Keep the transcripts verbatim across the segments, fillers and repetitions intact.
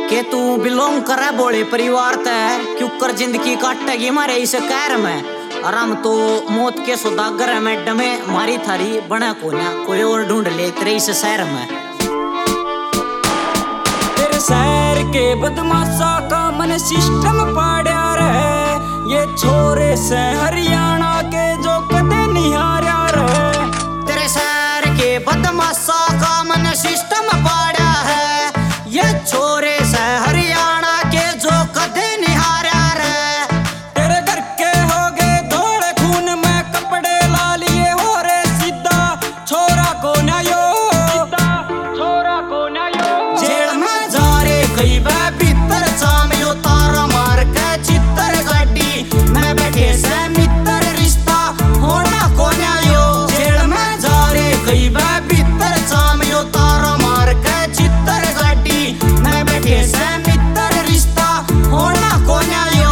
के तू बिलोंग करे बोले परिवार ते क्यों कर जिंदगी काटेगी मारे इस कैर में। आराम तो मौत के सौदागर है मैडम में मारी थारी बना कोना कोई और ढूंढ ले तेरे इस शहर में। तेरे शहर के बदमाशा का मन सिस्टम पाड़ा रहे, ये छोरे से हरियाणा के जो कदे निहारा रहे। तेरे शहर के बदमाशा का मन सिस्टम पाड़ा है, ये छोरे से हरियाणा के जो कदे निहारा रहे। तेरे घर के हो गए धोड़े खून में कपड़े ला लिए हो रे सीधा छोरा को ना यो, छोरा को ना यो। जेल में जा रे कई बार भीतर चामियो तारा मार के चित्तर गाड़ी मैं बैठे से मित्र रिश्ता होना को ना यो। जेल में जा रे कई बार भीतर चामियो तारा मार के चित्तर गाड़ी मैं बैठे से मित्र रिश्ता होना को ना यो।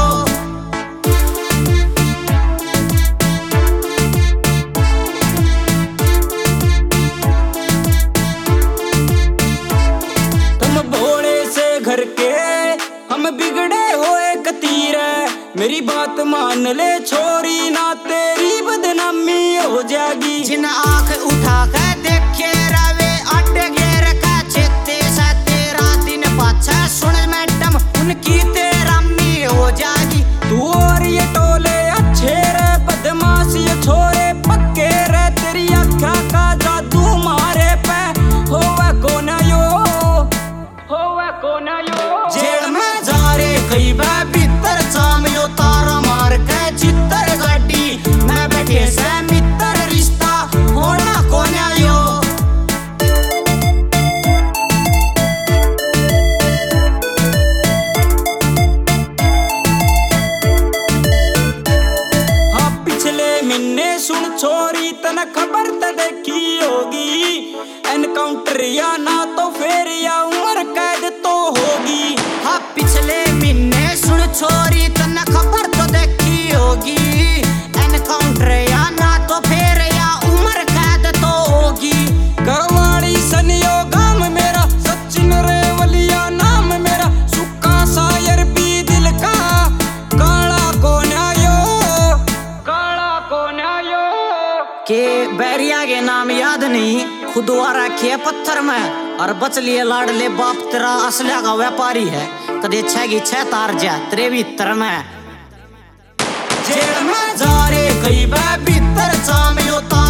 तुम भोले से घर के हम बिगड़े हुए कतीर, मेरी बात मान ले छोरी ना तेरी बदनामी हो जाएगी। जिन आंख उठा के देखे रवे अड्डे घेर का चेते से तेरा दिन पाछा सुन मैडम उनकी तेरामी हो जाएगी। तू और ये टोले अच्छे रे बदमाश ये छोरे पक्के रे, तेरी आँखा का जादू मारे पे होवे कौन यो, होवे कौन यो। जेल में जा रे कई बार भीतर चामियो तारा मार के चित्तर गाड़ी मैं बैठे से मित्र रिश्ता होना कौन यो। हाँ पिछले महीने सुन छोरी तने खबर तो देखी होगी, एनकाउंटर या ना तो फिर या उम्र कैद तो होगी। हाँ पिछले महीने सुन छोरी तने खबर तो देखी होगी, एनकाउंटर या ना तो फिर या उम्र कैद तो होगी। गवाड़ी सनियो गाम मेरा सचिन रेवलिया नाम मेरा, सुक्का शायर भी दिल का काला कोना यो, काला कोना यो। के बैरिया के नाम याद नहीं खुदवा रखे पत्थर में, और बच लिए लाडले बाप तेरा असलिया का व्यापारी है कदे छह की छह तार जा तेरे भीतर में। जेल में जा रे कई बार भीतर चामियो तार